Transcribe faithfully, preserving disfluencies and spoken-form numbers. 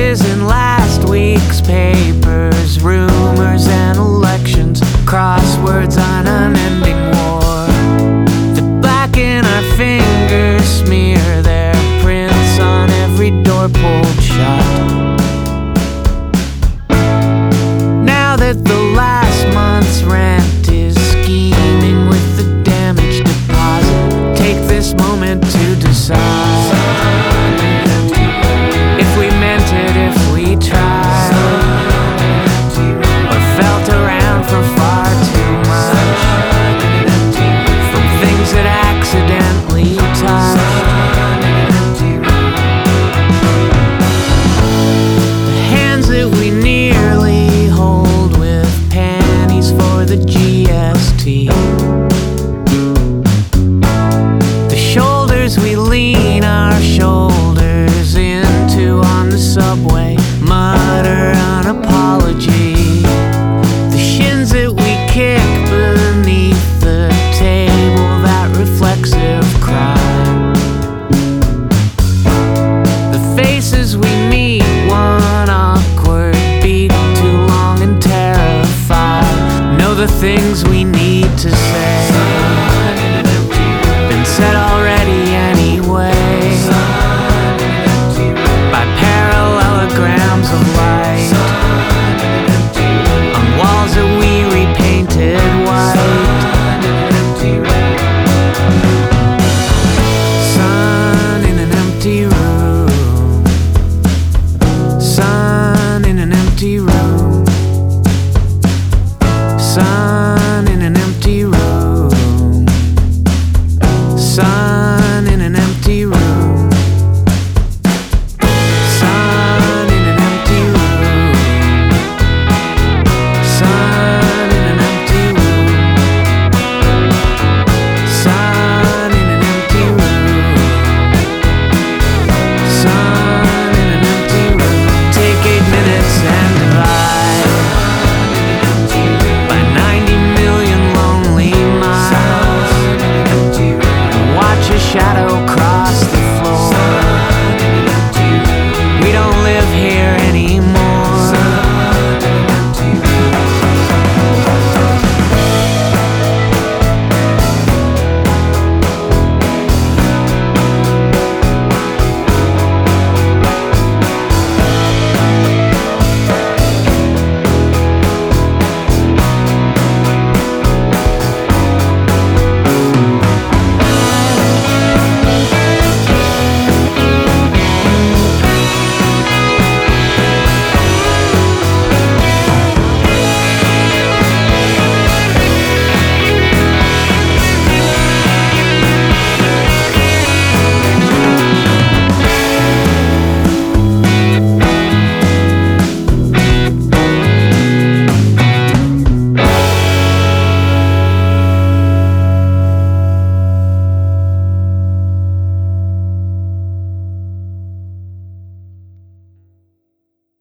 faces in last week's papers, rumors and elections, crosswords on unending war that blacken our fingers, smear their prints on every door pulled shut. Now that the last month's rent is scheming with the damage deposit, take this moment to decide if we meant it, if we tried, or felt around for far too much, from things that accidentally touched. The hands that we nearly hold with pennies for the G S T, the shoulders we lean our shoulders into on the subway, mutter an apology, the shins that we kick beneath the table, that reflexive cry, the faces we meet, one awkward beat, too long and terrified, know the things we